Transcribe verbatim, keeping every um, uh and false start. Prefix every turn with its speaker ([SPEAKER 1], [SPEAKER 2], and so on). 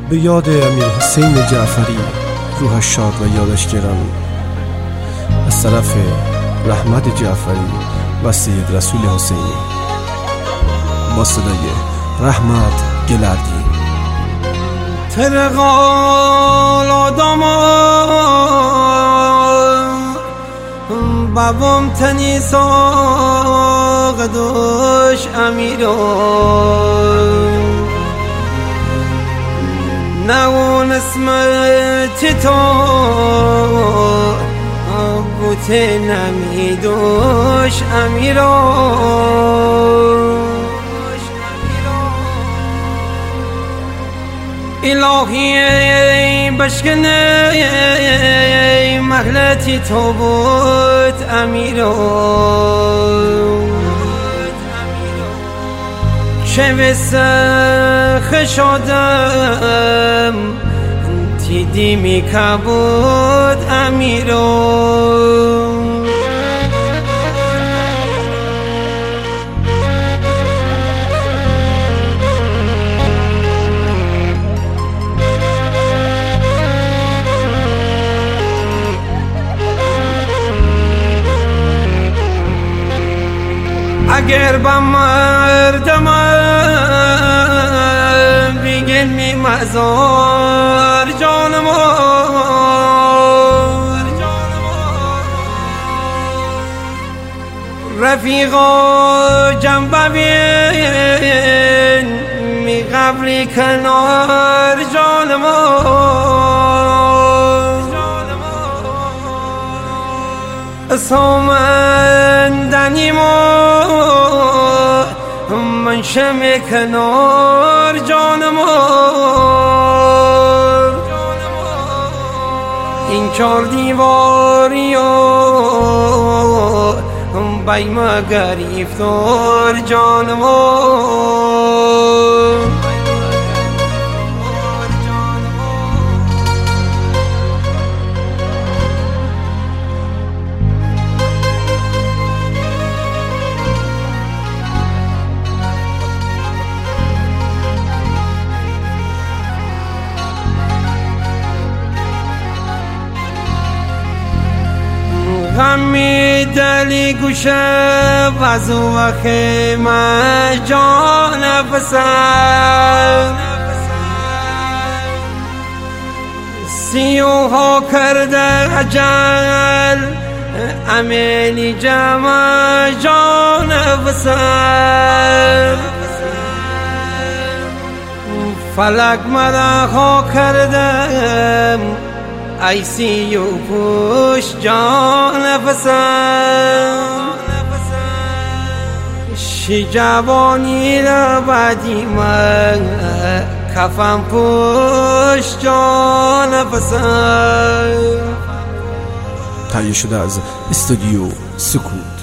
[SPEAKER 1] به یاد امیر حسین جعفری، روحش شاد و یادش گرامی. از طرف رحمت جعفری و سید رسول حسینی با صدای رحمت گلردی.
[SPEAKER 2] ترقال آدم بابام تنی ساق دوش امیرو نون اسمت تو بوت نمیدوش امیرو الهی بشکنه مهلتی تو بود امیرو چه وسخ شدم دیدی می کبود امیرو اگر با مردم بیگل می مزار جانم رفیقا جنبه بین می قبری کنار جانم سامندنی ما من شم کنار جانم این چار دیواری و بیم گریفتار جانم غمی دلی گوشه وزو و خیمه جان پسر سیوها کرده اجل امیلی جمع جان پسر فلک مدخا کردم ایسی و پوش جان پسر شی جوانی را بدی من کفن پوش جان پسر.
[SPEAKER 1] تهیه شده از استودیو سکوت.